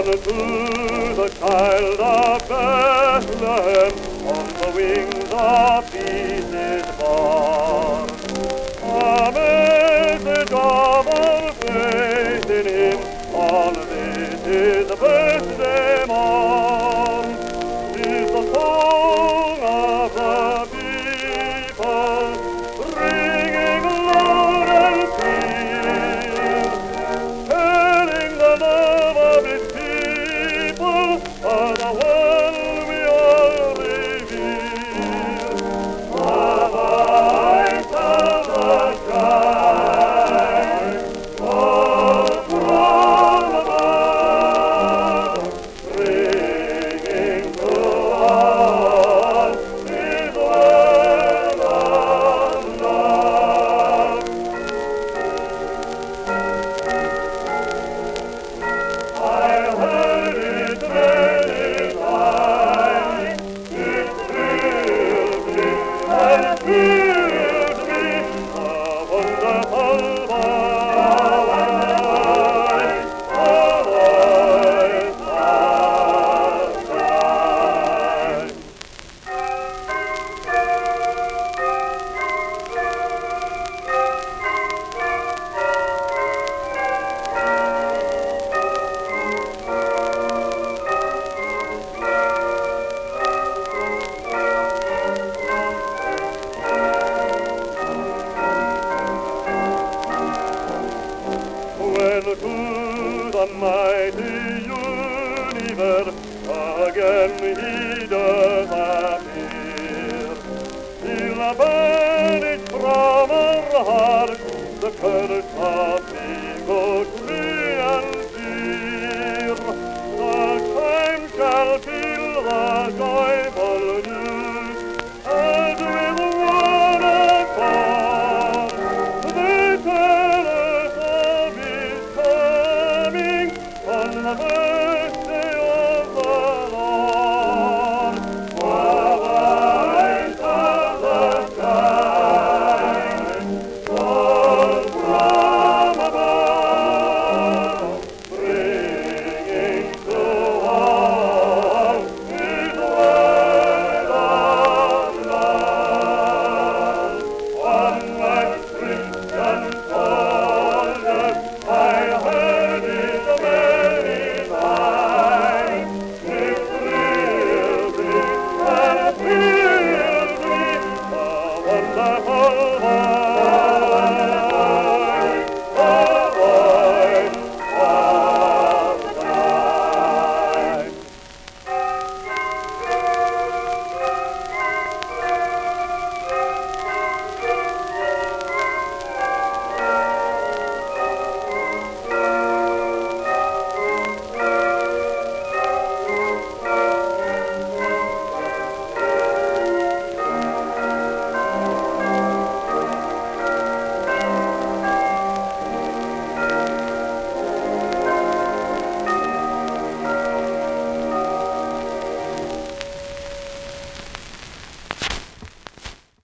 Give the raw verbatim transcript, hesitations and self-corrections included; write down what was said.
to the child of Bethlehem, on the wings of peace is born. A message of our faith in him, on this is the birthday morn. Is the song of the people, ringing loud and clear, telling the love of his people, for the world we all revere. The voice of the child falls from above, bringing to all his word of love. I heard it many times, it thrilled me and filled me, a wonderful voice, a voice of Christ. When to the mighty universe again he does appear, he'll banish from our hearts the curse of bigotry and fear. The time shall feel the joy